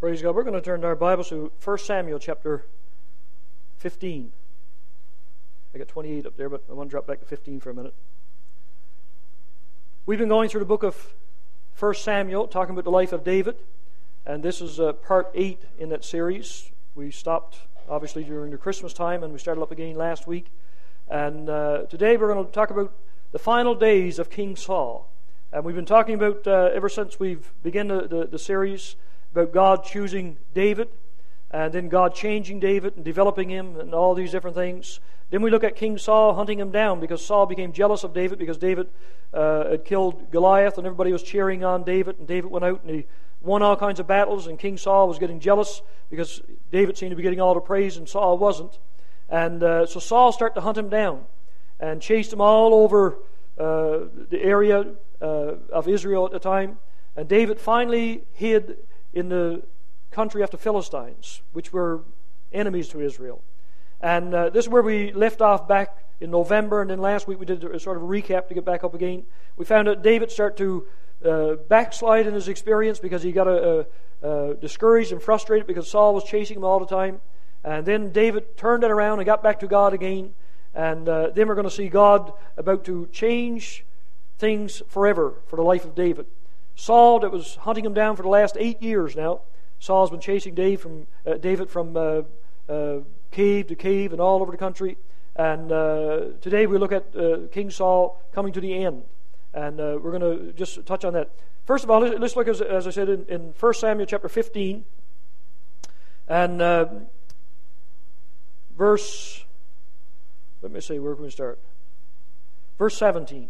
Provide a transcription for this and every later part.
Praise God. We're going to turn our Bibles to 1 Samuel chapter 15. I got 28 up there, but I want to drop back to 15 for a minute. We've been going through the book of 1 Samuel, talking about the life of David, and this is part 8 in that series. We stopped, obviously, during the Christmas time, and we started up again last week. And today we're going to talk about the final days of King Saul. And we've been talking about, ever since we've begun the series, about God choosing David, and then God changing David and developing him and all these different things. Then we look at King Saul hunting him down because Saul became jealous of David because David had killed Goliath and everybody was cheering on David, and David went out and he won all kinds of battles, and King Saul was getting jealous because David seemed to be getting all the praise and Saul wasn't. And so Saul started to hunt him down and chased him all over the area of Israel at the time. And David finally hid in the country of the Philistines, which were enemies to Israel. And this is where we left off back in November, and then last week we did a sort of recap to get back up again. We found that David started to backslide in his experience because he got discouraged and frustrated because Saul was chasing him all the time. And then David turned it around and got back to God again. And then we're going to see God about to change things forever for the life of David. Saul, that was hunting him down for the last 8 years now. Saul's been chasing David from cave to cave and all over the country. And today we look at King Saul coming to the end. And we're going to just touch on that. First of all, let's look, as I said, in 1 Samuel chapter 15. And verse, let me see, where can we start? Verse 17.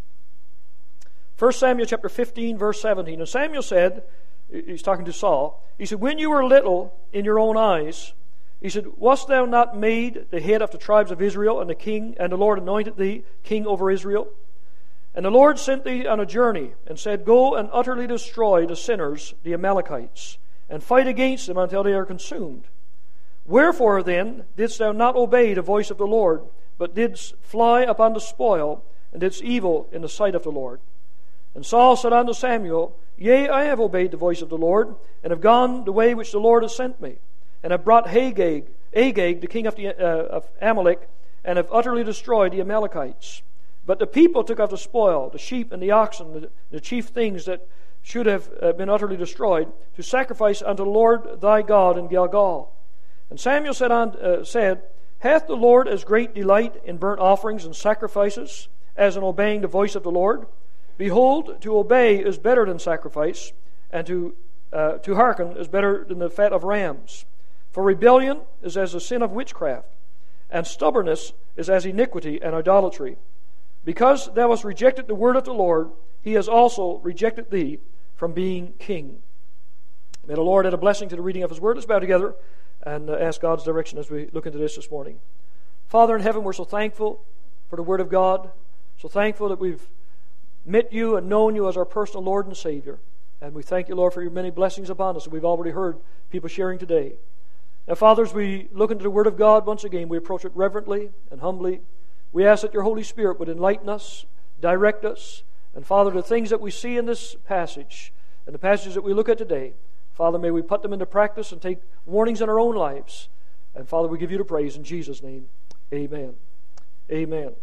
1 Samuel chapter 15, verse 17. And Samuel said, he's talking to Saul, he said, "When you were little in your own eyes," he said, "wast thou not made the head of the tribes of Israel, and the king, and the Lord anointed thee king over Israel? And the Lord sent thee on a journey, and said, Go and utterly destroy the sinners, the Amalekites, and fight against them until they are consumed. Wherefore then didst thou not obey the voice of the Lord, but didst fly upon the spoil, and didst evil in the sight of the Lord? And Saul said unto Samuel, Yea, I have obeyed the voice of the Lord, and have gone the way which the Lord has sent me, and have brought Agag, the king of Amalek, and have utterly destroyed the Amalekites. But the people took of the spoil, the sheep and the oxen, the chief things that should have been utterly destroyed, to sacrifice unto the Lord thy God in Gilgal. And Samuel said, Hath the Lord as great delight in burnt offerings and sacrifices as in obeying the voice of the Lord? Behold, to obey is better than sacrifice, and to hearken is better than the fat of rams. For rebellion is as the sin of witchcraft, and stubbornness is as iniquity and idolatry. Because thou hast rejected the word of the Lord, he has also rejected thee from being king." May the Lord add a blessing to the reading of his word. Let's bow together and ask God's direction as we look into this morning. Father in heaven, we're so thankful for the word of God, so thankful that we've met you and known you as our personal Lord and Savior. And we thank you, Lord, for your many blessings upon us that we've already heard people sharing today. Now, Father, as we look into the Word of God once again, we approach it reverently and humbly. We ask that your Holy Spirit would enlighten us, direct us, and Father, the things that we see in this passage and the passages that we look at today, Father, may we put them into practice and take warnings in our own lives. And Father, we give you the praise in Jesus' name. Amen. Amen.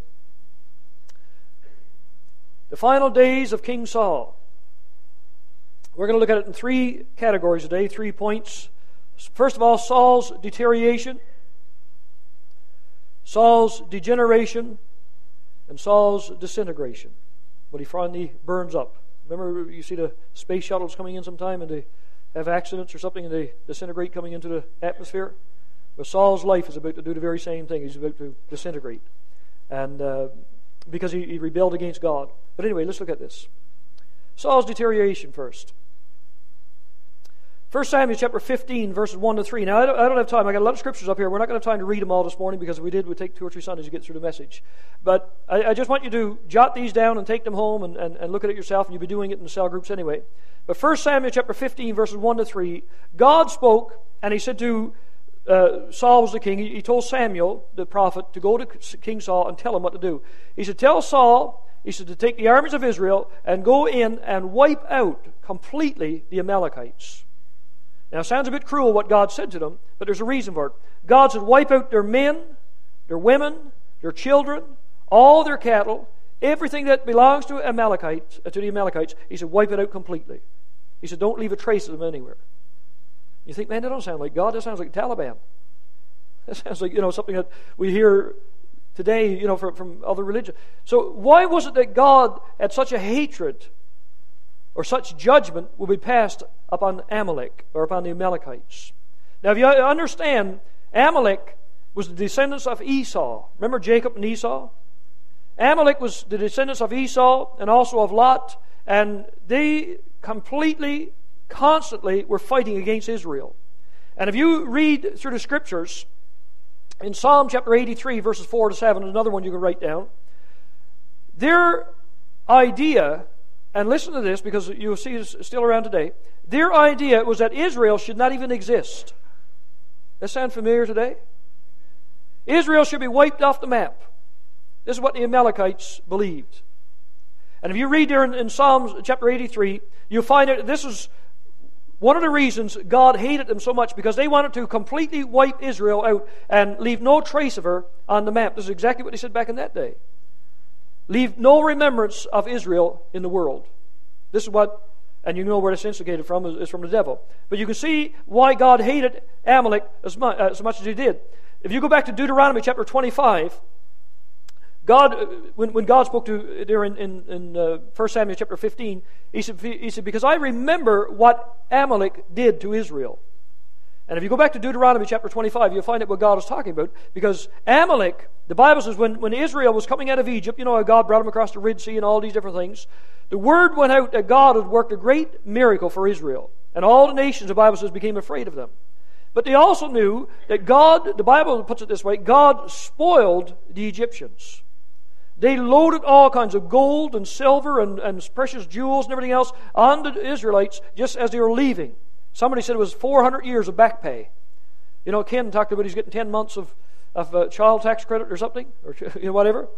The final days of King Saul. We're going to look at it in 3 categories today, 3 points. First of all, Saul's deterioration, Saul's degeneration, and Saul's disintegration. When he finally burns up. Remember, you see the space shuttles coming in sometime and they have accidents or something and they disintegrate coming into the atmosphere? Well, Saul's life is about to do the very same thing. He's about to disintegrate. And because he rebelled against God. But anyway, let's look at this. Saul's deterioration first. 1 Samuel chapter 15, verses 1 to 3. Now, I don't have time. I got a lot of scriptures up here. We're not going to have time to read them all this morning because if we did, it would take 2 or 3 Sundays to get through the message. But I just want you to jot these down and take them home and look at it yourself, and you'll be doing it in the cell groups anyway. But 1 Samuel chapter 15, verses 1 to 3, God spoke, and he said to Saul was the king. He told Samuel, the prophet, to go to King Saul and tell him what to do. He said, Tell Saul, he said, to take the armies of Israel and go in and wipe out completely the Amalekites. Now, it sounds a bit cruel what God said to them, but there's a reason for it. God said, wipe out their men, their women, their children, all their cattle, everything that belongs to the Amalekites. He said, wipe it out completely. He said, don't leave a trace of them anywhere. You think, man, that don't sound like God. That sounds like the Taliban. That sounds like, something that we hear today, from other religions. So why was it that God had such a hatred or such judgment will be passed upon Amalek or upon the Amalekites? Now, if you understand, Amalek was the descendants of Esau. Remember Jacob and Esau? Amalek was the descendants of Esau and also of Lot, and they completely, constantly were fighting against Israel. And if you read through the Scriptures, in Psalm chapter 83, verses 4 to 7, another one you can write down, their idea, and listen to this because you'll see it's still around today, their idea was that Israel should not even exist. That sound familiar today? Israel should be wiped off the map. This is what the Amalekites believed. And if you read there in Psalms chapter 83, you'll find that this is one of the reasons God hated them so much, because they wanted to completely wipe Israel out and leave no trace of her on the map. This is exactly what they said back in that day. Leave no remembrance of Israel in the world. This is what, and you know where it's instigated from, is from the devil. But you can see why God hated Amalek as much as he did. If you go back to Deuteronomy chapter 25, God, when God spoke to there in 1 Samuel chapter 15, he said, because I remember what Amalek did to Israel. And if you go back to Deuteronomy chapter 25, you'll find out what God is talking about. Because Amalek, the Bible says, when Israel was coming out of Egypt, you know how God brought them across the Red Sea and all these different things. The word went out that God had worked a great miracle for Israel. And all the nations, the Bible says, became afraid of them. But they also knew that God, the Bible puts it this way, God spoiled the Egyptians. They loaded all kinds of gold and silver and precious jewels and everything else on the Israelites just as they were leaving. Somebody said it was 400 years of back pay. Ken talked about he's getting 10 months of child tax credit or something, or whatever.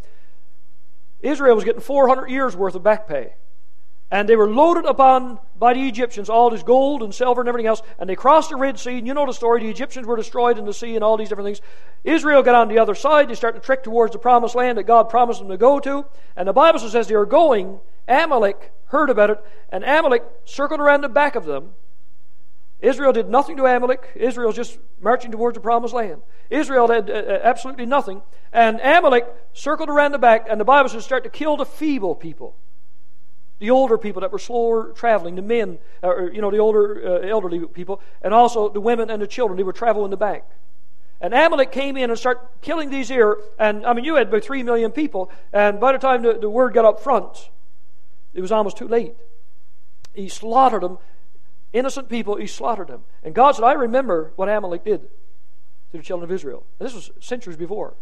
Israel was getting 400 years worth of back pay. And they were loaded upon by the Egyptians, all this gold and silver and everything else, and they crossed the Red Sea, and you know the story, the Egyptians were destroyed in the sea and all these different things. Israel got on the other side, they started to trek towards the promised land that God promised them to go to, and the Bible says as they were going, Amalek heard about it, and Amalek circled around the back of them. Israel did nothing to Amalek. Israel was just marching towards the promised land. Israel had absolutely nothing, and Amalek circled around the back, and the Bible says start to kill the feeble people. The older people that were slower traveling, the men, the older elderly people, and also the women and the children, they would travel in the back. And Amalek came in and started killing these here, and you had about 3 million people, and by the time the word got up front, it was almost too late. He slaughtered them, innocent people, he slaughtered them. And God said, I remember what Amalek did to the children of Israel. And this was centuries before.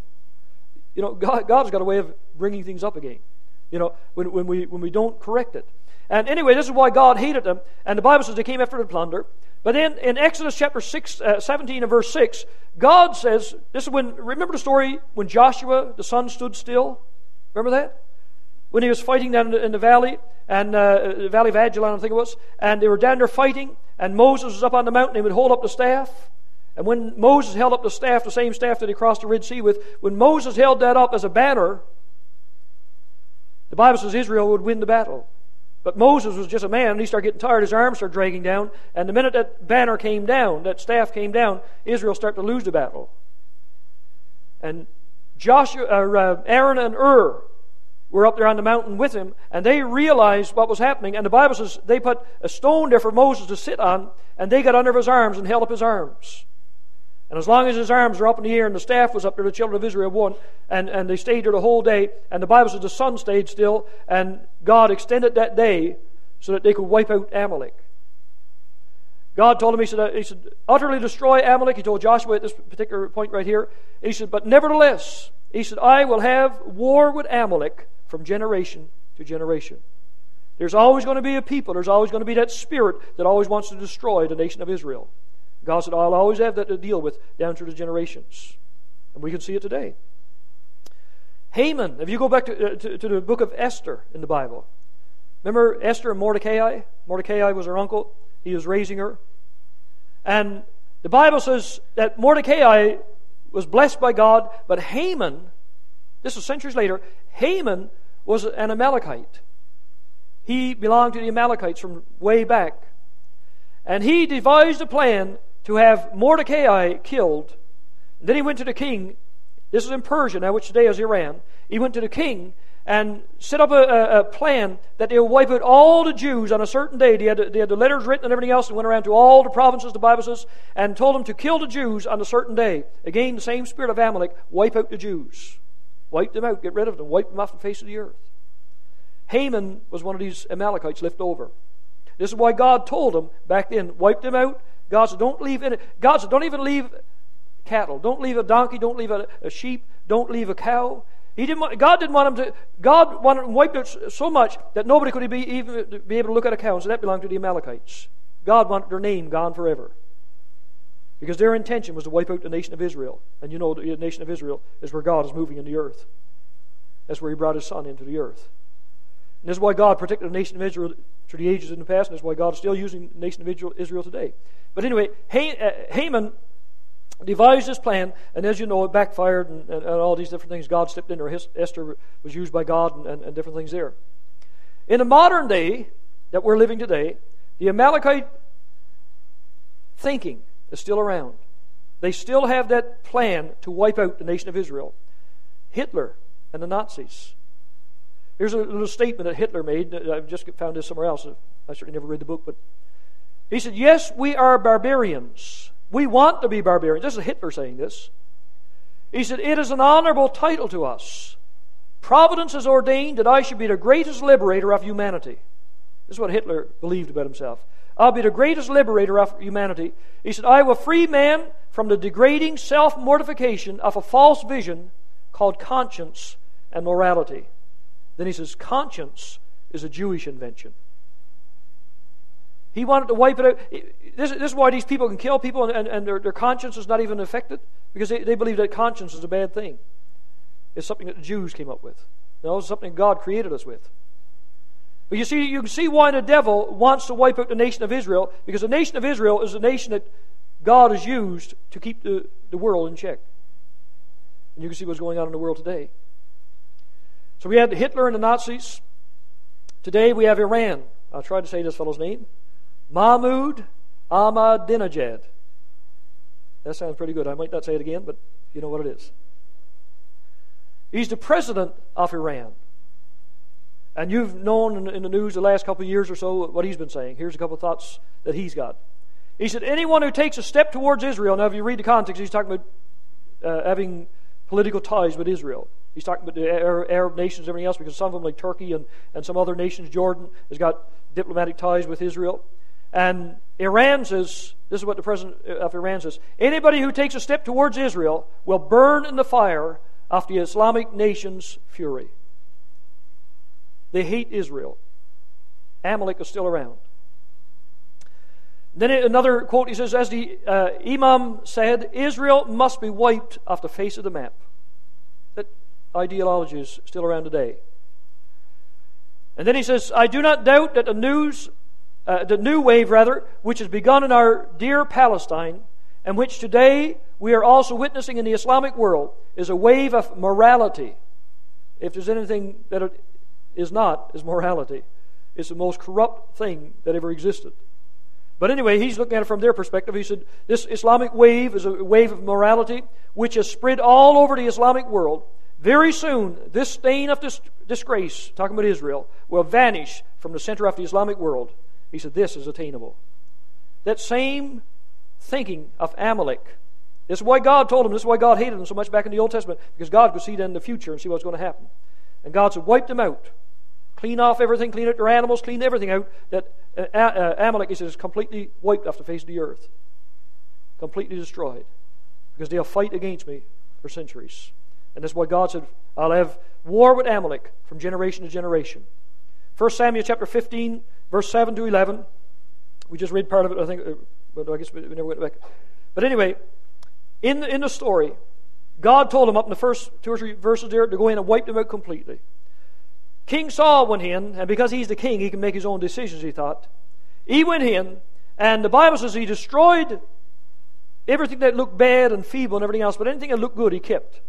God's got a way of bringing things up again. When we don't correct it. And anyway, this is why God hated them. And the Bible says they came after the plunder. But then in Exodus chapter 17 and verse 6, God says, this is remember the story when Joshua, the sun stood still? Remember that? When he was fighting down in the valley, and the valley of Ajalon, I think it was, and they were down there fighting, and Moses was up on the mountain, he would hold up the staff. And when Moses held up the staff, the same staff that he crossed the Red Sea with, when Moses held that up as a banner, the Bible says Israel would win the battle. But Moses was just a man, and he started getting tired, his arms started dragging down, and the minute that banner came down, that staff came down, Israel started to lose the battle. And Aaron and Ur were up there on the mountain with him, and they realized what was happening, and the Bible says they put a stone there for Moses to sit on, and they got under his arms and held up his arms. And as long as his arms were up in the air and the staff was up there, the children of Israel won. And they stayed there the whole day. And the Bible says the sun stayed still. And God extended that day so that they could wipe out Amalek. God told him, he said, utterly destroy Amalek. He told Joshua at this particular point right here. He said, but nevertheless, he said, I will have war with Amalek from generation to generation. There's always going to be a people. There's always going to be that spirit that always wants to destroy the nation of Israel. God said, I'll always have that to deal with down through the generations. And we can see it today. Haman, if you go back to the book of Esther in the Bible, remember Esther and Mordecai? Mordecai was her uncle. He was raising her. And the Bible says that Mordecai was blessed by God, but Haman, this was centuries later, Haman was an Amalekite. He belonged to the Amalekites from way back. And he devised a plan to have Mordecai killed. And then he went to the king. This is in Persia now, which today is Iran. He went to the king and set up a plan that they would wipe out all the Jews on a certain day. They had the letters written and everything else, and went around to all the provinces, the Bible says, and told them to kill the Jews on a certain day. Again, the same spirit of Amalek, wipe out the Jews. Wipe them out, get rid of them, wipe them off the face of the earth. Haman was one of these Amalekites left over. This is why God told him back then, wipe them out. God said, don't leave in it. God said, don't even leave cattle. Don't leave a donkey. Don't leave a sheep. Don't leave a cow. God didn't want him to. God wanted him wiped out so much that nobody could even be able to look at a cow. So that belonged to the Amalekites. God wanted their name gone forever, because their intention was to wipe out the nation of Israel. And you know, the nation of Israel is where God is moving in the earth. That's where He brought His Son into the earth. And this is why God protected the nation of Israel through the ages in the past, and that's why God is still using the nation of Israel today. But anyway, Haman devised this plan, and as you know, it backfired, and all these different things. God stepped in, or Esther was used by God, and different things there. In the modern day that we're living today, the Amalekite thinking is still around. They still have that plan to wipe out the nation of Israel. Hitler and the Nazis. Here's a little statement that Hitler made. I've just found this somewhere else. I certainly never read the book, but he said, yes, we are barbarians. We want to be barbarians. This is Hitler saying this. He said, it is an honorable title to us. Providence has ordained that I should be the greatest liberator of humanity. This is what Hitler believed about himself. I'll be the greatest liberator of humanity. He said, I will free man from the degrading self-mortification of a false vision called conscience and morality. Then he says, conscience is a Jewish invention. He wanted to wipe it out. This is why these people can kill people and their conscience is not even affected, because they believe that conscience is a bad thing. It's something that the Jews came up with. No, it's something God created us with. But you can see why the devil wants to wipe out the nation of Israel, because the nation of Israel is a nation that God has used to keep the world in check. And you can see what's going on in the world today. So we had Hitler and the Nazis. Today we have Iran. I'll try to say this fellow's name. Mahmoud Ahmadinejad. That sounds pretty good. I might not say it again, but you know what it is. He's the president of Iran. And you've known in the news the last couple of years or so what he's been saying. Here's a couple of thoughts that he's got. He said, anyone who takes a step towards Israel, now if you read the context, he's talking about having political ties with Israel. He's talking about the Arab nations and everything else, because some of them, like Turkey and some other nations, Jordan, has got diplomatic ties with Israel. And Iran says, this is what the president of Iran says, anybody who takes a step towards Israel will burn in the fire of the Islamic nation's fury. They hate Israel. Amalek is still around. Then another quote, he says, as the Imam said, Israel must be wiped off the face of the map. That ideology is still around today. And then he says, I do not doubt that the new wave, which has begun in our dear Palestine, and which today we are also witnessing in the Islamic world, is a wave of morality. If there's anything that it is not, is morality. It's the most corrupt thing that ever existed. But anyway, he's looking at it from their perspective. He said, this Islamic wave is a wave of morality which has spread all over the Islamic world. Very soon, this stain of disgrace, talking about Israel, will vanish from the center of the Islamic world. He said, this is attainable. That same thinking of Amalek. This is why God told him, this is why God hated him so much back in the Old Testament, because God could see then the future and see what's going to happen. And God said, wipe them out. Clean off everything, clean out their animals, clean everything out. That Amalek, he says, is completely wiped off the face of the earth. Completely destroyed. Because they'll fight against me for centuries. And that's why God said, I'll have war with Amalek from generation to generation. 1 Samuel chapter 15, verse 7 to 11. We just read part of it, I think, but I guess we never went back. But anyway, in the story, God told him up in the first 2 or 3 verses there to go in and wipe them out completely. King Saul went in, and because he's the king, he can make his own decisions, he thought. He went in, and the Bible says he destroyed everything that looked bad and feeble and everything else, but anything that looked good, he kept.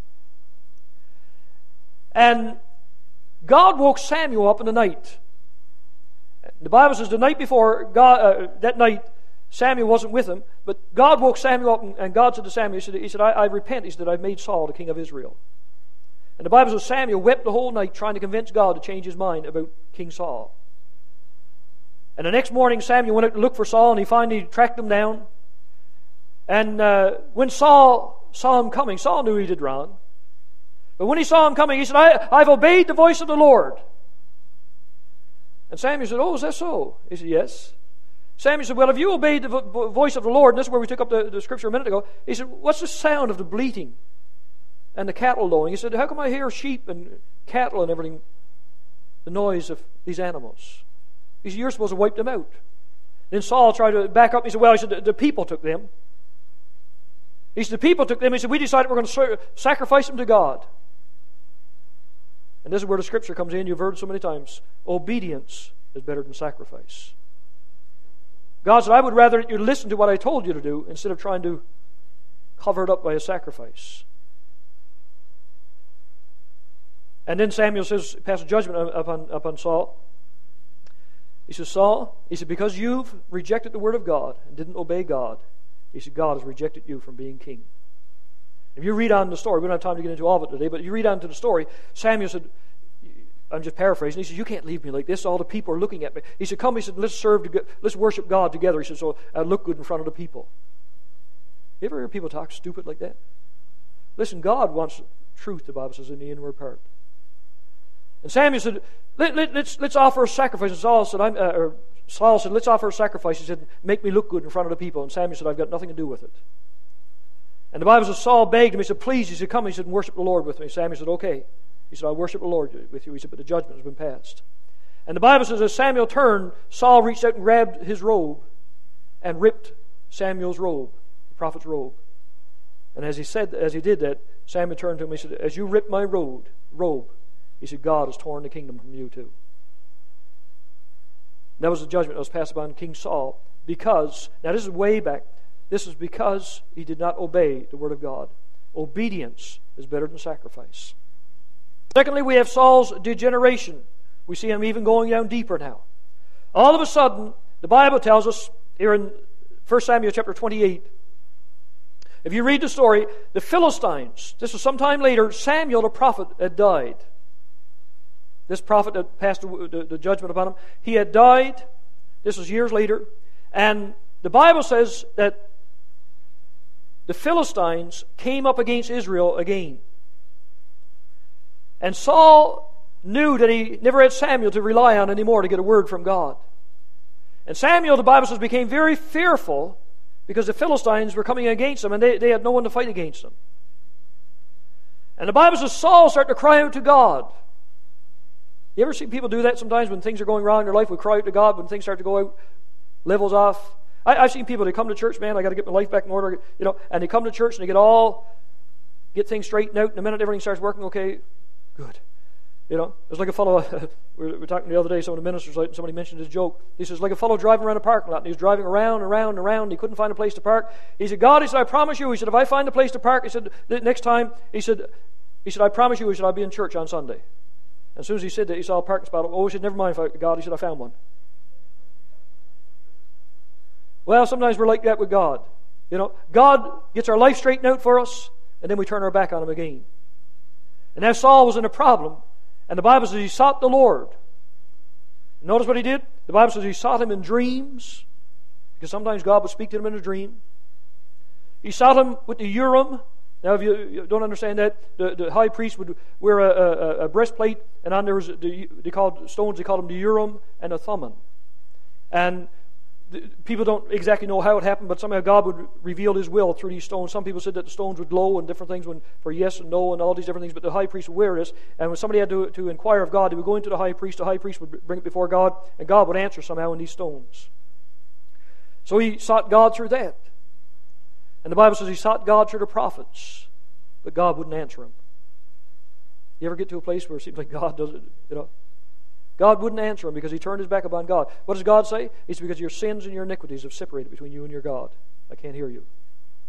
And God woke Samuel up in the night. The Bible says the night before, that night, Samuel wasn't with him, but God woke Samuel up, and God said to Samuel, he said, I repent. He said, I've made Saul the king of Israel. And the Bible says Samuel wept the whole night trying to convince God to change his mind about King Saul. And the next morning, Samuel went out to look for Saul, and he finally tracked him down. And when Saul saw him coming, Saul knew he did wrong. But when he saw him coming, he said, I've obeyed the voice of the Lord. And Samuel said, oh, is that so? He said, yes. Samuel said, well, if you obeyed the voice of the Lord, and this is where we took up the scripture a minute ago, he said, what's the sound of the bleating and the cattle lowing? He said, how come I hear sheep and cattle and everything, the noise of these animals? He said, you're supposed to wipe them out. Then Saul tried to back up. He said, well, the people took them. He said, the people took them. He said, we decided we're going to sacrifice them to God. And this is where the scripture comes in. You've heard it so many times. Obedience is better than sacrifice. God said, I would rather you listen to what I told you to do instead of trying to cover it up by a sacrifice. And then Samuel says, passes judgment upon Saul. He says, Saul, he said, because you've rejected the word of God and didn't obey God, he said, God has rejected you from being king. If you read on the story, we don't have time to get into all of it today, but if you read on to the story, Samuel said, I'm just paraphrasing, he said, you can't leave me like this. All the people are looking at me. He said, come, he said, let's worship God together. He said, so I look good in front of the people. You ever hear people talk stupid like that? Listen, God wants truth, the Bible says, in the inward part. And Samuel said, let's offer a sacrifice. And Saul said, let's offer a sacrifice. He said, make me look good in front of the people. And Samuel said, I've got nothing to do with it. And the Bible says Saul begged him. He said, please. He said, come. He said, worship the Lord with me. Samuel said, okay. He said, I'll worship the Lord with you. He said, but the judgment has been passed. And the Bible says as Samuel turned, Saul reached out and grabbed his robe and ripped Samuel's robe, the prophet's robe. And as he did that, Samuel turned to him. He said, as you ripped my robe, he said, God has torn the kingdom from you too. And that was the judgment that was passed upon King Saul because, now this is way back, this is because he did not obey the word of God. Obedience is better than sacrifice. Secondly, we have Saul's degeneration. We see him even going down deeper now. All of a sudden, the Bible tells us here in 1 Samuel chapter 28, if you read the story, the Philistines, this was sometime later, Samuel the prophet had died. This prophet that passed the judgment upon him, he had died. This was years later. And the Bible says that the Philistines came up against Israel again. And Saul knew that he never had Samuel to rely on anymore to get a word from God. And Samuel, the Bible says, became very fearful because the Philistines were coming against him and they had no one to fight against them. And the Bible says Saul started to cry out to God. You ever see people do that sometimes when things are going wrong in their life? We cry out to God when things start to go out, levels off. I've seen people, they come to church, man, I got to get my life back in order, and they come to church and they get things straightened out, and the minute everything starts working, okay, good. It's like a fellow, we were talking the other day, some of the ministers, somebody mentioned his joke. He says, like a fellow driving around a parking lot, and he was driving around, and he couldn't find a place to park. He said, God, he said, I promise you, he said, if I find a place to park, he said, next time, he said, I promise you, he said, I'll be in church on Sunday. And as soon as he said that, he saw a parking spot. Oh, he said, never mind, God, he said, I found one. Well, sometimes we're like that with God. God gets our life straightened out for us, and then we turn our back on him again. And now Saul was in a problem, and the Bible says he sought the Lord. Notice what he did? The Bible says he sought him in dreams, because sometimes God would speak to him in a dream. He sought him with the Urim. Now, if you don't understand that, the high priest would wear a breastplate, and on there was they called them the Urim and the Thummim. And people don't exactly know how it happened, but somehow God would reveal his will through these stones. Some people said that the stones would glow and different things for yes and no and all these different things, but the high priest would wear this. And when somebody had to inquire of God, they would go into the high priest would bring it before God, and God would answer somehow in these stones. So he sought God through that. And the Bible says he sought God through the prophets, but God wouldn't answer him. You ever get to a place where it seems like God doesn't, God wouldn't answer him because he turned his back upon God. What does God say? It's because your sins and your iniquities have separated between you and your God. I can't hear you.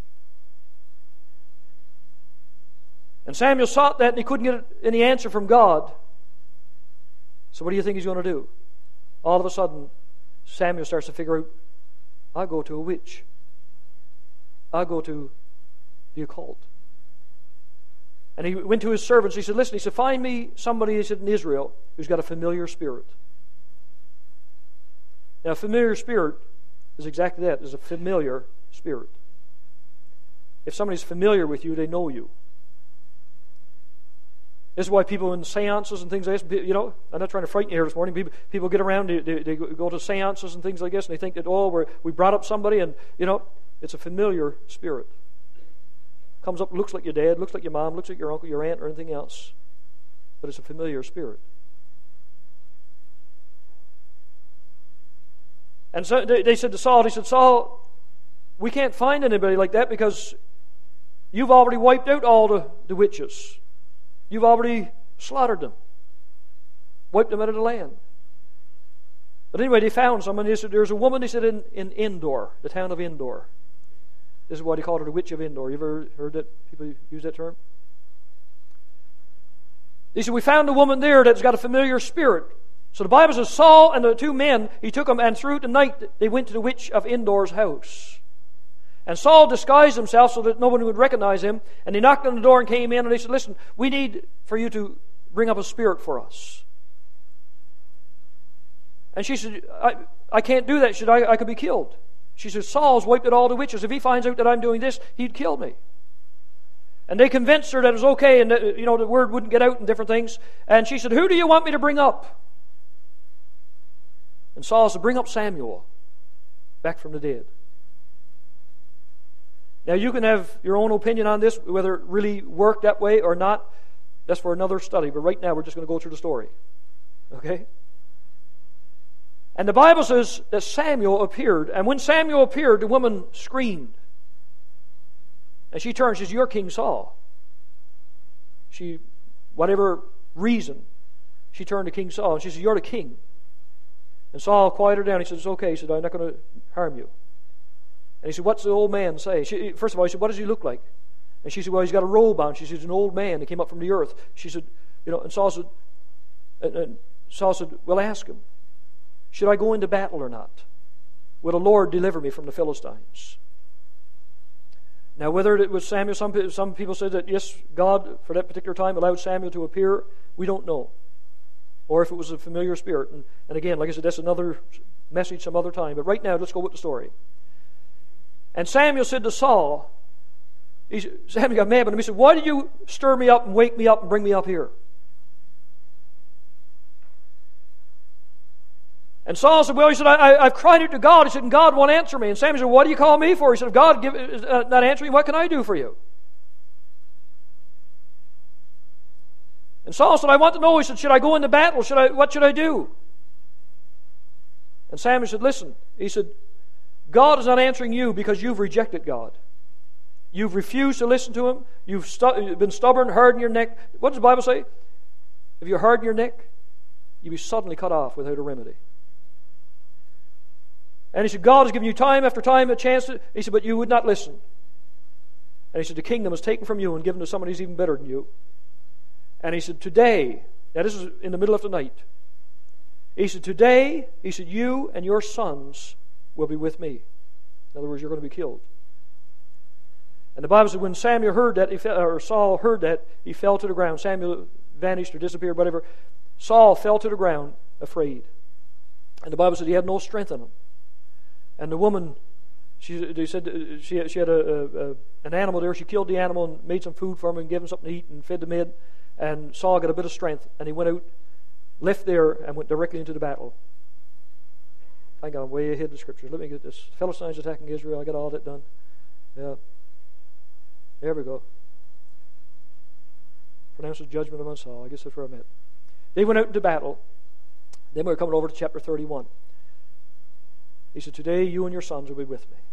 And Samuel sought that, and he couldn't get any answer from God. So what do you think he's going to do? All of a sudden, Samuel starts to figure out, I'll go to a witch. I'll go to the occult. And he went to his servants. He said, listen, he said, find me somebody, he said, in Israel who's got a familiar spirit. Now, a familiar spirit is exactly that, is a familiar spirit. If somebody's familiar with you, they know you. This is why people in seances and things like this, I'm not trying to frighten you here this morning. People get around, they go to seances and things like this, and they think that, we brought up somebody, and, it's a familiar spirit. Comes up, looks like your dad, looks like your mom, looks like your uncle, your aunt, or anything else. But it's a familiar spirit. And so they said to Saul, Saul, we can't find anybody like that because you've already wiped out all the witches. You've already slaughtered them. Wiped them out of the land. But anyway, they found someone. They said, there's a woman, they said, in Endor, the town of Endor. This is why they called her the Witch of Endor. You ever heard that? People use that term? They said, we found a woman there that's got a familiar spirit. So the Bible says Saul and the two men, he took them, and through the night they went to the Witch of Endor's house. And Saul disguised himself so that no one would recognize him. And he knocked on the door and came in, and they said, listen, we need for you to bring up a spirit for us. And she said, I can't do that. She said, I could be killed. She said, Saul's wiped out all the witches. If he finds out that I'm doing this, he'd kill me. And they convinced her that it was okay, and that, the word wouldn't get out and different things. And she said, who do you want me to bring up? And Saul said, bring up Samuel, back from the dead. Now you can have your own opinion on this, whether it really worked that way or not. That's for another study. But right now we're just going to go through the story. Okay? And the Bible says that Samuel appeared. And when Samuel appeared, the woman screamed. And she turned, she says, you're King Saul. Whatever reason, she turned to King Saul. And she said, you're the king. And Saul quieted her down. He said, it's okay. He said, I'm not going to harm you. And he said, what's the old man say? First of all, he said, what does he look like? And she said, well, he's got a robe on. She said, he's an old man. He came up from the earth. She said, and Saul said, well, ask him. Should I go into battle or not? Will the Lord deliver me from the Philistines? Now, whether it was Samuel, some people said that, yes, God, for that particular time, allowed Samuel to appear. We don't know. Or if it was a familiar spirit. And again, like I said, that's another message some other time. But right now, let's go with the story. And Samuel said to Saul, Samuel got mad at him. He said, why did you stir me up and wake me up and bring me up here? And Saul said, well, he said, I've cried out to God. He said, and God won't answer me. And Samuel said, what do you call me for? He said, if God is not answering me, what can I do for you? And Saul said, I want to know. He said, should I go into battle? What should I do? And Samuel said, listen. He said, God is not answering you because you've rejected God. You've refused to listen to Him. You've been stubborn, hardened your neck. What does the Bible say? If you harden your neck, you'll be suddenly cut off without a remedy. And he said, God has given you time after time a chance to... He said, but you would not listen. And he said, the kingdom is taken from you and given to somebody who's even better than you. And he said, today... Now this is in the middle of the night. He said, today, he said, you and your sons will be with me. In other words, you're going to be killed. And the Bible said when Samuel heard that, or Saul heard that, he fell to the ground. Samuel vanished or disappeared, whatever. Saul fell to the ground, afraid. And the Bible said he had no strength in him. And the woman, they said she had an animal there. She killed the animal and made some food for him and gave him something to eat and fed the men. And Saul got a bit of strength, and he went out, left there, and went directly into the battle. I got way ahead of the scriptures. Let me get this. Philistines attacking Israel. I got all that done. Yeah. There we go. Pronounces judgment upon Saul. I guess that's where I'm at. They went out into battle. Then we're coming over to chapter 31. He said, today you and your sons will be with me.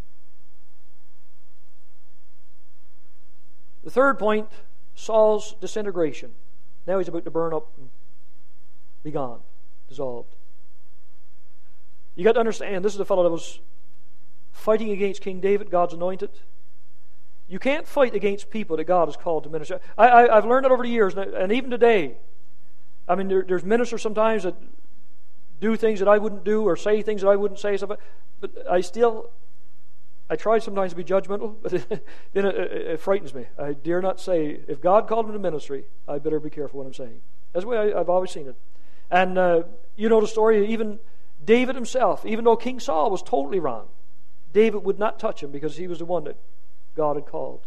The third point, Saul's disintegration. Now he's about to burn up and be gone, dissolved. You got to understand, this is the fellow that was fighting against King David, God's anointed. You can't fight against people that God has called to minister. I've learned it over the years, and even today. I mean, there's ministers sometimes that do things that I wouldn't do or say things that I wouldn't say. But I try sometimes to be judgmental, but then it frightens me. I dare not say, if God called me to ministry, I better be careful what I'm saying. That's the way I've always seen it. And you know the story, even David himself, even though King Saul was totally wrong, David would not touch him because he was the one that God had called.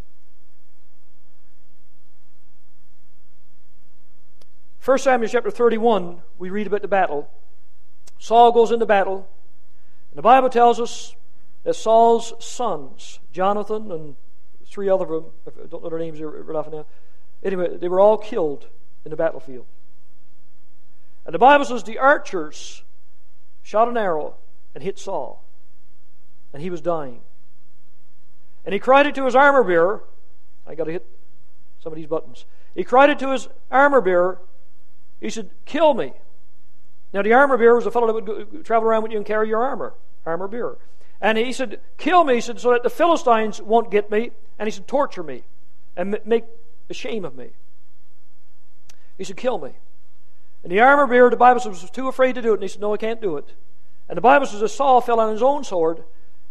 1 Samuel chapter 31, we read about the battle. Saul goes into battle, and the Bible tells us that Saul's sons, Jonathan and 3 other of them, I don't know their names right off now. Anyway, they were all killed in the battlefield. And the Bible says the archers shot an arrow and hit Saul, and he was dying. And he cried it to his armor bearer. I got to hit some of these buttons. He cried it to his armor bearer. He said, "Kill me." Now the armor bearer was a fellow that would travel around with you and carry your armor bearer. And he said, "Kill me," he said, "so that the Philistines won't get me." And he said, "Torture me and make a shame of me." He said, "Kill me." And the armor bearer, the Bible says, was too afraid to do it. And he said, "No, I can't do it." And the Bible says that Saul fell on his own sword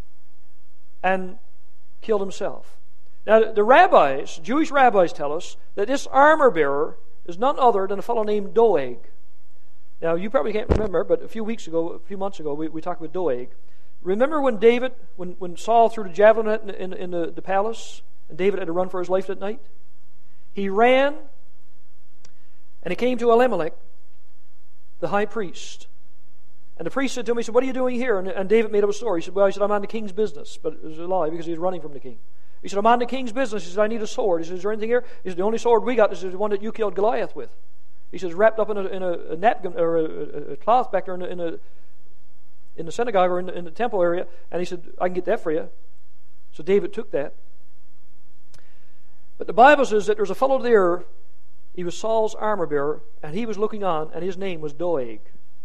and killed himself. Now the rabbis, Jewish rabbis, tell us that this armor bearer is none other than a fellow named Doeg. Now you probably can't remember, but a few months ago, we talked about Doeg. Remember when when Saul threw the javelin in the palace, and David had to run for his life that night? He ran, and he came to Elimelech, the high priest. And the priest said to him, he said, "What are you doing here?" And David made up a story. He said, "Well," I'm on the king's business." But it was a lie because he was running from the king. He said, "I'm on the king's business." He said, "I need a sword." He said, "Is there anything here?" He said, "The only sword we got is the one that you killed Goliath with." He says, "Wrapped up in a napkin or a cloth back there in the synagogue or in the temple area." And he said, "I can get that for you." So David took that. But the Bible says that there's a fellow there. He was Saul's armor bearer, and he was looking on, and his name was Doeg.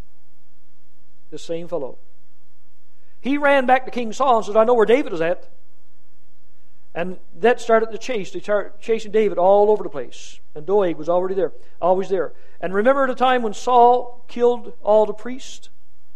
This same fellow. He ran back to King Saul and said, "I know where David is at." And that started the chase. They started chasing David all over the place. And Doeg was already there, always there. And remember the time when Saul killed all the priests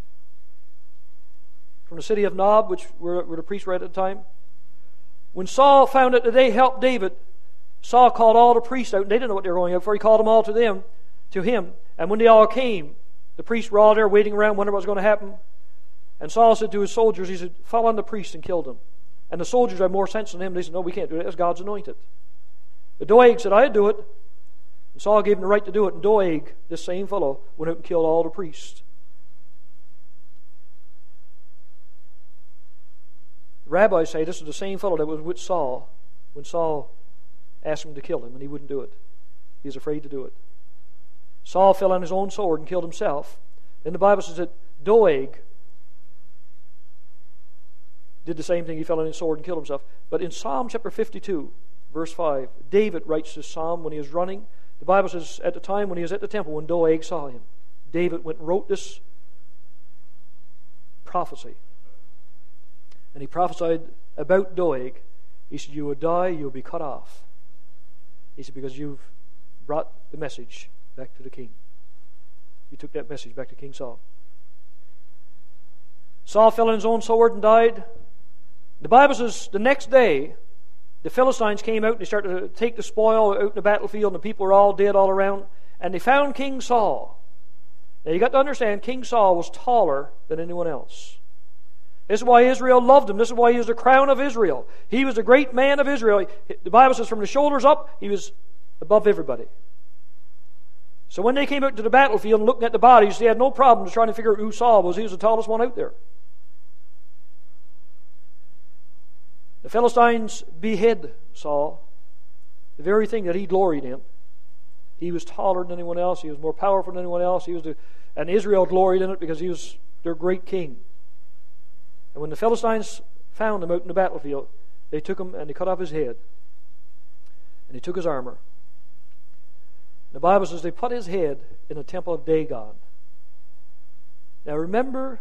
from the city of Nob, which were the priests were at the time? When Saul found out that they helped David, Saul called all the priests out, and they didn't know what they were going out for. He called them all to him. And when they all came, the priests were all there waiting around, wondering what was going to happen. And Saul said to his soldiers, he said, "Fall on the priest and kill them." And the soldiers had more sense than him. They said, "No, we can't do that. That's God's anointed." But Doeg said, "I'd do it." And Saul gave him the right to do it. And Doeg, this same fellow, went out and killed all the priests. The rabbis say this is the same fellow that was with Saul when Saul asked him to kill him, and he wouldn't do it. He was afraid to do it. Saul fell on his own sword and killed himself. Then the Bible says that Doeg did the same thing. He fell on his sword and killed himself. But in Psalm chapter 52, verse 5, David writes this psalm when he was running. The Bible says at the time when he was at the temple, when Doeg saw him, David went and wrote this prophecy. And he prophesied about Doeg. He said, "You will die, you will be cut off." He said, "Because you've brought the message back to the king." You took that message back to King Saul. Saul fell on his own sword and died. The Bible says the next day, the Philistines came out and they started to take the spoil out in the battlefield, and the people were all dead all around. And they found King Saul. Now you got to understand, King Saul was taller than anyone else. This is why Israel loved him. This is why he was the crown of Israel. He was the great man of Israel. The Bible says from the shoulders up, he was above everybody. So when they came out to the battlefield and looking at the bodies, they had no problem trying to figure out who Saul was. He was the tallest one out there. The Philistines behead Saul, the very thing that he gloried in. He was taller than anyone else. He was more powerful than anyone else. And Israel gloried in it because he was their great king. And when the Philistines found him out in the battlefield, they took him and they cut off his head. And they took his armor. The Bible says they put his head in the temple of Dagon. Now remember,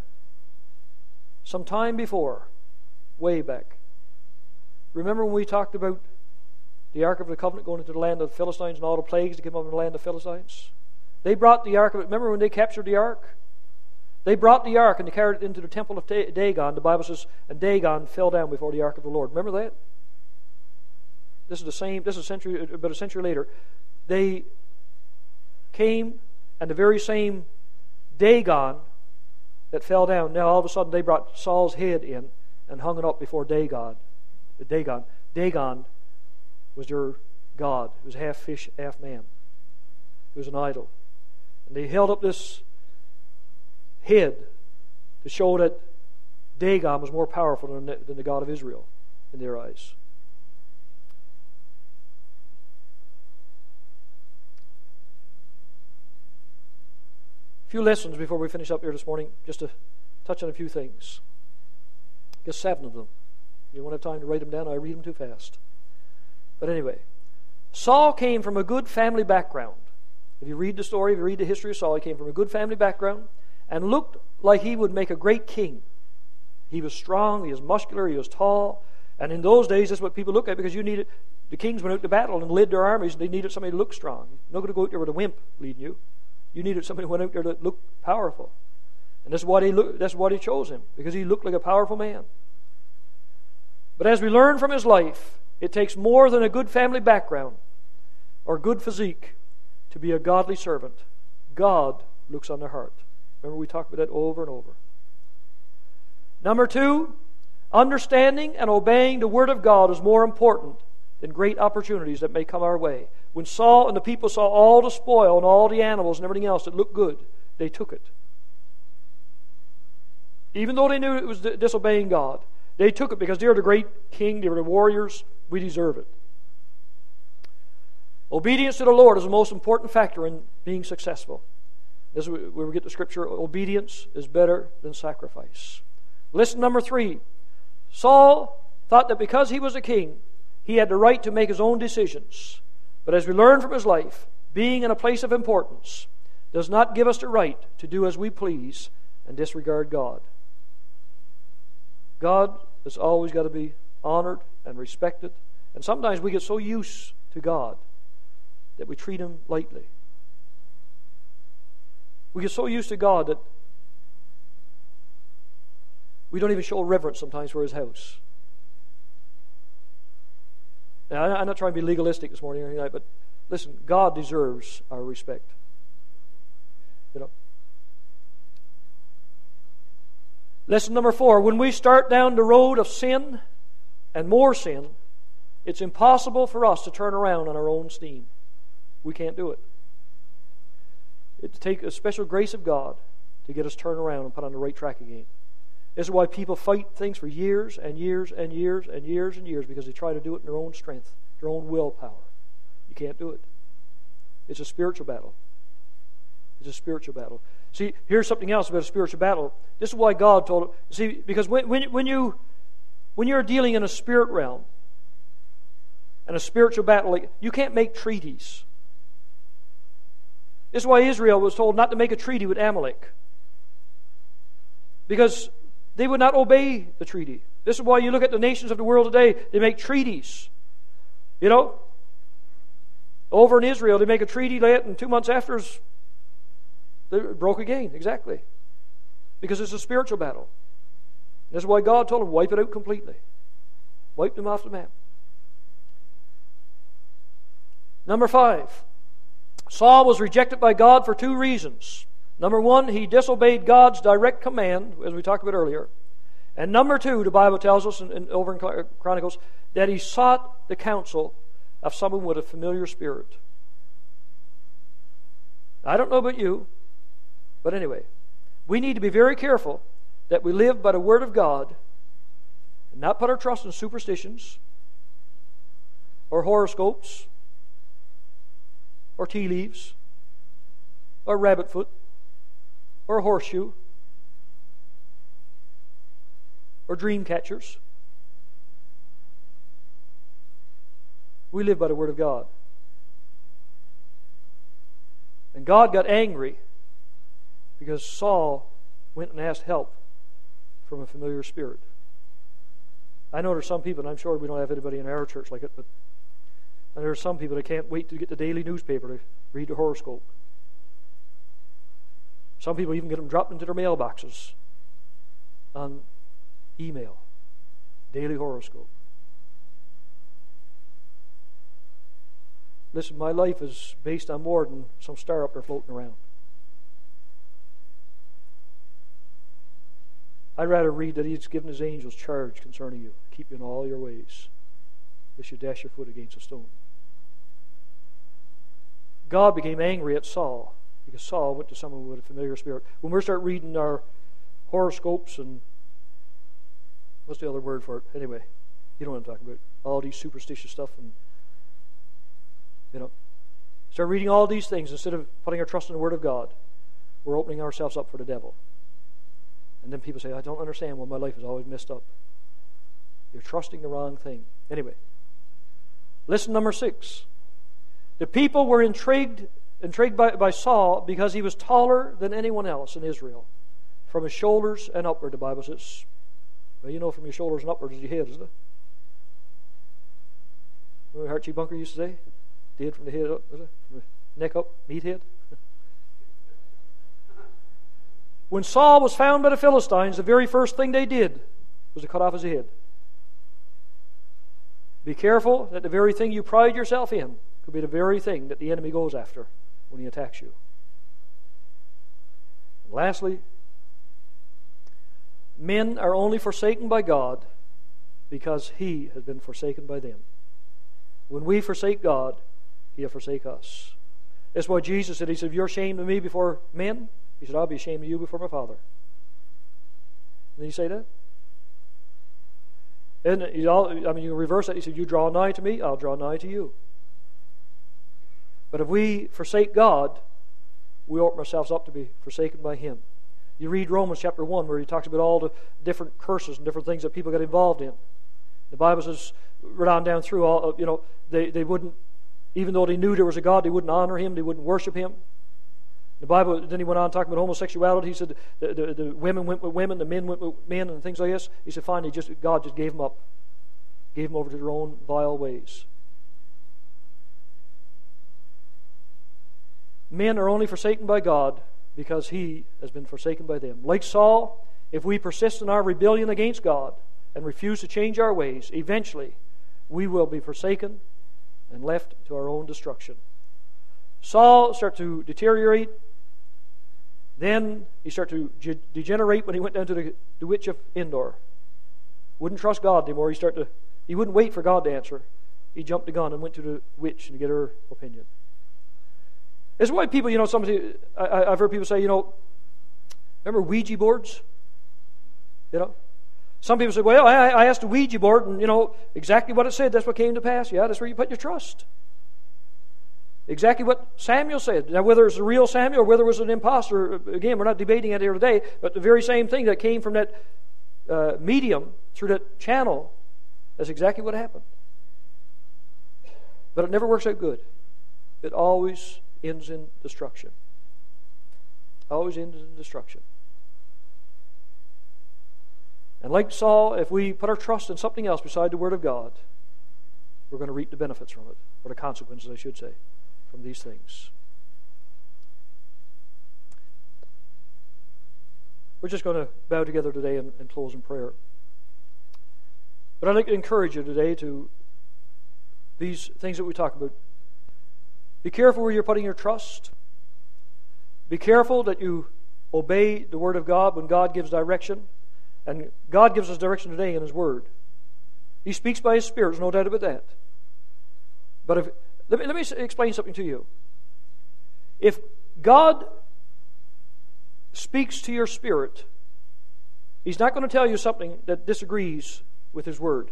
some time before, way back, remember when we talked about the Ark of the Covenant going into the land of the Philistines and all the plagues that came up in the land of the Philistines? They brought the Ark of it. Remember when they captured the Ark? They brought the Ark and they carried it into the temple of Dagon. The Bible says, and Dagon fell down before the Ark of the Lord. Remember that? This is about a century later. They came, and the very same Dagon that fell down, now all of a sudden they brought Saul's head in and hung it up before Dagon. Dagon was their god. It was half fish, half man. It was an idol. And they held up this head to show that Dagon was more powerful than the God of Israel in their eyes. A few lessons before we finish up here this morning, just to touch on a few things. I guess 7 of them. You won't have time to write them down. I read them too fast. But anyway, Saul came from a good family background. If you read the story, if you read the history of Saul, he came from a good family background and looked like he would make a great king. He was strong, he was muscular, he was tall. And in those days, that's what people look at, because the kings went out to battle and led their armies, and they needed somebody to look strong. You're not going to go out there with a wimp leading you. You needed somebody who went out there to look powerful. And that's why he chose him, because he looked like a powerful man. But as we learn from his life, it takes more than a good family background or good physique to be a godly servant. God looks on the heart. Remember, we talked about that over and over. Number 2, understanding and obeying the Word of God is more important than great opportunities that may come our way. When Saul and the people saw all the spoil and all the animals and everything else that looked good, they took it. Even though they knew it was disobeying God, they took it because they were the great king, they were the warriors. We deserve it. Obedience to the Lord is the most important factor in being successful. This is where we get the scripture, obedience is better than sacrifice. Lesson number 3. Saul thought that because he was a king, he had the right to make his own decisions. But as we learn from his life, being in a place of importance does not give us the right to do as we please and disregard God. God has always got to be honored and respected. And sometimes we get so used to God that we treat Him lightly. We get so used to God that we don't even show reverence sometimes for His house. Now, I'm not trying to be legalistic this morning or anything like that, but listen, God deserves our respect. You know. Lesson number 4, when we start down the road of sin and more sin, it's impossible for us to turn around on our own steam. We can't do it. It takes a special grace of God to get us turned around and put on the right track again. This is why people fight things for years and years and years and years and years, because they try to do it in their own strength, their own willpower. You can't do it. It's a spiritual battle. It's a spiritual battle. See, here's something else about a spiritual battle. This is why God told it. See, because when you're dealing in a spirit realm and a spiritual battle, you can't make treaties. This is why Israel was told not to make a treaty with Amalek, because they would not obey the treaty. This is why you look at the nations of the world today, they make treaties. You know? Over in Israel, they make a treaty late, and 2 months after, they broke again. Exactly. Because it's a spiritual battle. This is why God told them, wipe it out completely. Wipe them off the map. Number 5. Saul was rejected by God for 2 reasons. Number 1, he disobeyed God's direct command, as we talked about earlier. And number 2, the Bible tells us over in Chronicles, that he sought the counsel of someone with a familiar spirit. I don't know about you, but anyway, we need to be very careful that we live by the Word of God and not put our trust in superstitions or horoscopes or tea leaves or rabbit foot or a horseshoe or dream catchers. We live by the Word of God. And God got angry because Saul went and asked help from a familiar spirit. I know there's some people, and I'm sure we don't have anybody in our church like it, but And there are some people that can't wait to get the daily newspaper to read the horoscope. Some people even get them dropped into their mailboxes on email. Daily horoscope. Listen, my life is based on more than some star up there floating around. I'd rather read that He's given His angels charge concerning you, keep you in all your ways, lest you dash your foot against a stone. God became angry at Saul because Saul went to someone with a familiar spirit. When we start reading our horoscopes and what's the other word for it? Anyway, you know what I'm talking about. All these superstitious stuff and start reading all these things instead of putting our trust in the Word of God. We're opening ourselves up for the devil. And then people say, I don't understand why my life is always messed up. You're trusting the wrong thing. Anyway, lesson number 6. The people were intrigued by Saul because he was taller than anyone else in Israel. From his shoulders and upward, the Bible says. Well, from your shoulders and upward is your head, isn't it? Remember what Archie Bunker used to say? Dead from the head up, was it? From the neck up, meathead. When Saul was found by the Philistines, the very first thing they did was to cut off his head. Be careful that the very thing you pride yourself in could be the very thing that the enemy goes after when he attacks you. And lastly, men are only forsaken by God because He has been forsaken by them. When we forsake God, He'll forsake us. That's why Jesus said, He said, if you're ashamed of me before men, He said, I'll be ashamed of you before my Father. Did He say that? And you reverse that. He said, you draw nigh to me, I'll draw nigh to you. But if we forsake God, we open ourselves up to be forsaken by Him. You read Romans chapter 1 where He talks about all the different curses and different things that people get involved in. The Bible says, right on down through, all they wouldn't, even though they knew there was a God, they wouldn't honor Him, they wouldn't worship Him. The Bible, then he went on talking about homosexuality. He said the women went with women, the men went with men, and things like this. He said finally, God just gave them up. Gave them over to their own vile ways. Men are only forsaken by God because He has been forsaken by them. Like Saul, if we persist in our rebellion against God and refuse to change our ways, eventually we will be forsaken and left to our own destruction. Saul started to deteriorate. Then he started to degenerate when he went down to the witch of Endor. Wouldn't trust God anymore. He wouldn't wait for God to answer. He jumped the gun and went to the witch to get her opinion. This is why people, I've heard people say, remember Ouija boards? Some people say, well, I asked the Ouija board and, exactly what it said. That's what came to pass. Yeah, that's where you put your trust. Exactly what Samuel said. Now, whether it's the real Samuel or whether it was an impostor, again, we're not debating it here today, but the very same thing that came from that medium, through that channel, that's exactly what happened. But it never works out good. It always ends in destruction. Always ends in destruction. And like Saul, if we put our trust in something else beside the Word of God, we're going to reap the benefits from it, or the consequences, I should say, from these things. We're just going to bow together today and close in prayer. But I'd like to encourage you today to these things that we talk about. Be careful where you're putting your trust. Be careful that you obey the Word of God when God gives direction. And God gives us direction today in His Word. He speaks by His Spirit, there's no doubt about that. But let me explain something to you. If God speaks to your spirit, He's not going to tell you something that disagrees with His Word.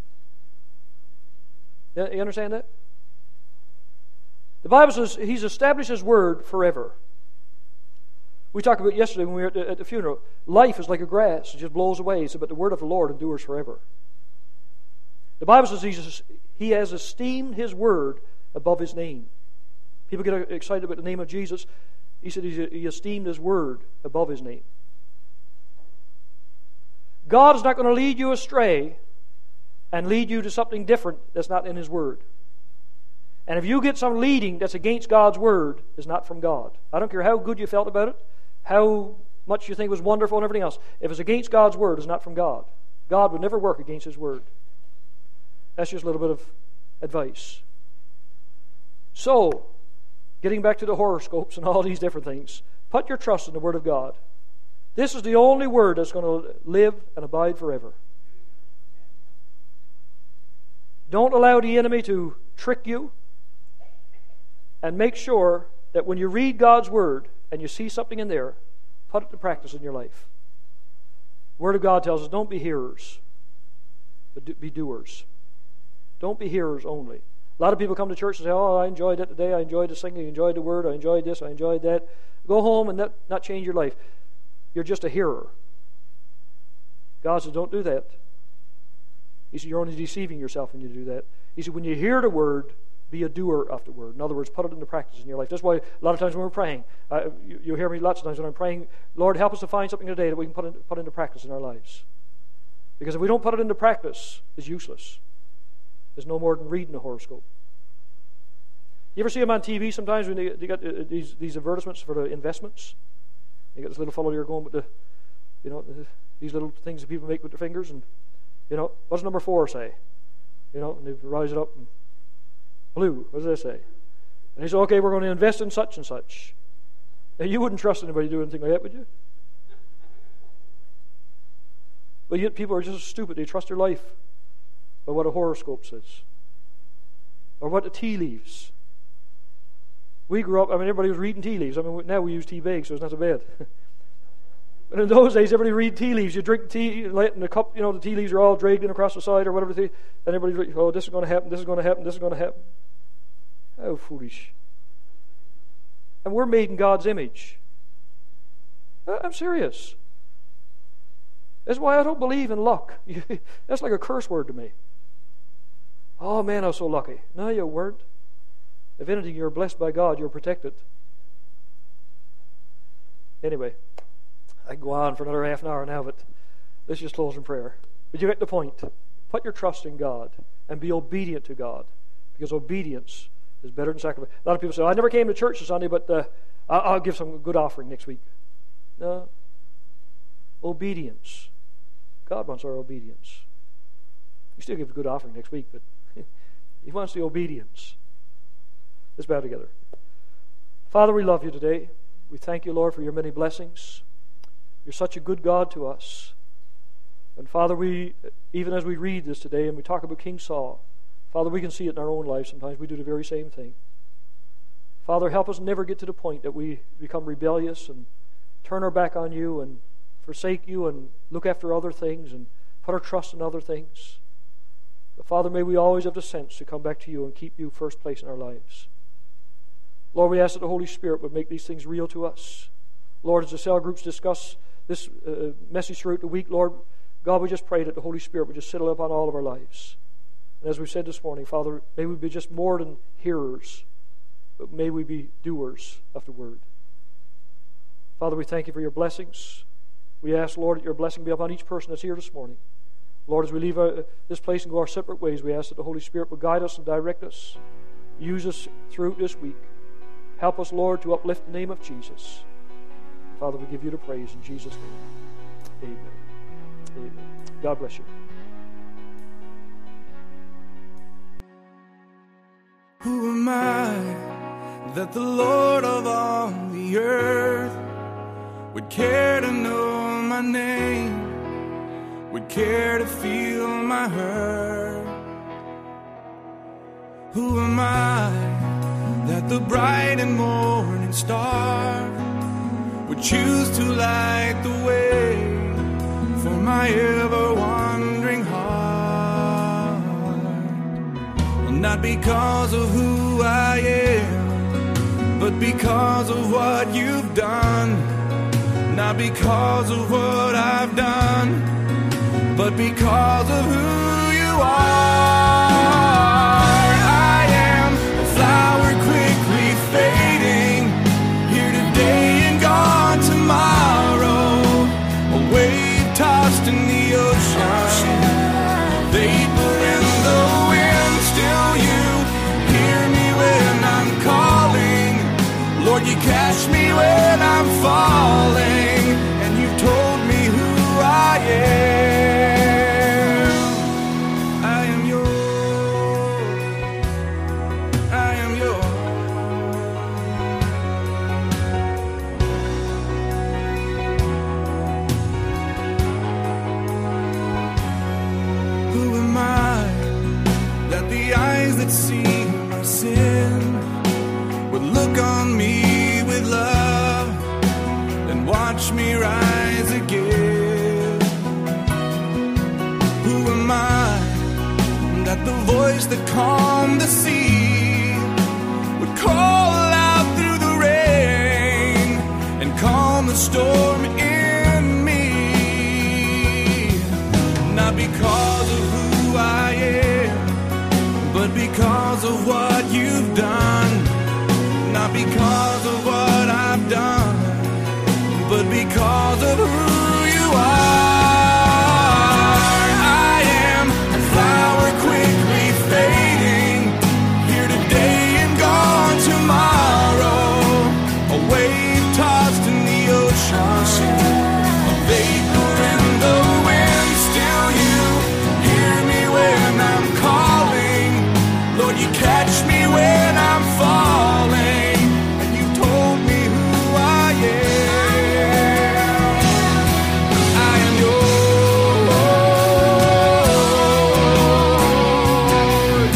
You understand that? The Bible says He's established His Word forever. We talked about yesterday when we were at the funeral. Life is like a grass. It just blows away. But the word of the Lord endures forever. The Bible says He has esteemed His word above His name. People get excited about the name of Jesus. He said He esteemed His word above His name. God is not going to lead you astray and lead you to something different that's not in His word. And if you get some leading that's against God's Word, it's not from God. I don't care how good you felt about it, how much you think it was wonderful and everything else. If it's against God's Word, it's not from God. God would never work against His Word. That's just a little bit of advice. So, getting back to the horoscopes and all these different things, put your trust in the Word of God. This is the only Word that's going to live and abide forever. Don't allow the enemy to trick you. And make sure that when you read God's Word and you see something in there, put it to practice in your life. The Word of God tells us, don't be hearers, but be doers. Don't be hearers only. A lot of people come to church and say, oh, I enjoyed it today, I enjoyed the singing, I enjoyed the Word, I enjoyed this, I enjoyed that. Go home and not change your life. You're just a hearer. God says, don't do that. He said, you're only deceiving yourself when you do that. He said, when you hear the Word, be a doer of the Word. In other words, put it into practice in your life. That's why a lot of times when we're praying, you'll hear me lots of times when I'm praying, Lord, help us to find something today that we can put into practice in our lives. Because if we don't put it into practice, it's useless. It's no more than reading a horoscope. You ever see them on TV sometimes when they got these advertisements for the investments? You got this little fellow here going with these little things that people make with their fingers, and what's number 4 say? And they rise it up and blue. What does that say? And he said, okay, we're going to invest in such and such. Now, you wouldn't trust anybody to do anything like that, would you? But yet people are just stupid. They trust their life by what a horoscope says. Or what the tea leaves. We grew up, everybody was reading tea leaves. Now we use tea bags, so it's not so bad. But in those days, everybody read tea leaves. You drink tea, and in the cup, the tea leaves are all dragged in across the side or whatever. And everybody's like, oh, this is going to happen, this is going to happen, this is going to happen. How foolish. And we're made in God's image. I'm serious. That's why I don't believe in luck. That's like a curse word to me. Oh man, I was so lucky. No, you weren't. If anything, you're blessed by God. You're protected. Anyway, I can go on for another half an hour now, but let's just close in prayer. But you get the point. Put your trust in God and be obedient to God, because obedience is better than sacrifice. A lot of people say, I never came to church this Sunday, but I'll give some good offering next week. No. Obedience. God wants our obedience. You still give a good offering next week, but He wants the obedience. Let's bow together. Father, we love You today. We thank You, Lord, for Your many blessings. You're such a good God to us. And Father, even as we read this today and we talk about King Saul, Father, we can see it in our own lives. Sometimes we do the very same thing. Father, help us never get to the point that we become rebellious and turn our back on You and forsake You and look after other things and put our trust in other things. But Father, may we always have the sense to come back to You and keep You first place in our lives. Lord, we ask that the Holy Spirit would make these things real to us. Lord, as the cell groups discuss this message throughout the week, Lord, God, we just pray that the Holy Spirit would just settle upon all of our lives. And as we said this morning, Father, may we be just more than hearers, but may we be doers of the Word. Father, we thank You for Your blessings. We ask, Lord, that Your blessing be upon each person that's here this morning. Lord, as we leave this place and go our separate ways, we ask that the Holy Spirit would guide us and direct us. Use us throughout this week. Help us, Lord, to uplift the name of Jesus. Father, we give You the praise in Jesus' name. Amen. Amen. God bless you. Who am I that the Lord of all the earth would care to know my name, would care to feel my hurt? Who am I that the bright and morning star would choose to light the way for my ever-wandering heart? Well, not because of who I am, but because of what You've done. Not because of what I've done, but because of who You are. I am a flower quickly fading, here today and gone tomorrow, a wave tossed in the ocean, vapor in the wind. Still You hear me when could see my sin would look on me with love and watch me rise again. Who am I that the voice that calmed the sea would call out through the rain and calm the storm in me? Not because of who I am, but because of what you've done. Not because of what I've done, but because of who you are. I am a flower quickly fading, here today and gone tomorrow. A wave tossed in the ocean, a vapor in the wind. Still you hear me when I'm calling. Lord, you catch me when I'm falling. And you told me who I am. I am yours.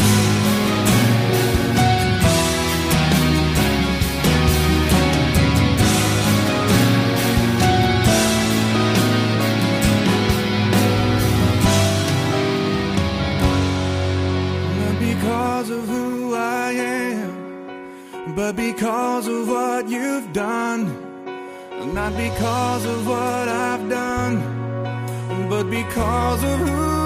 Not because of who I am, but because of what you've done. Not because of what I've done, but because of who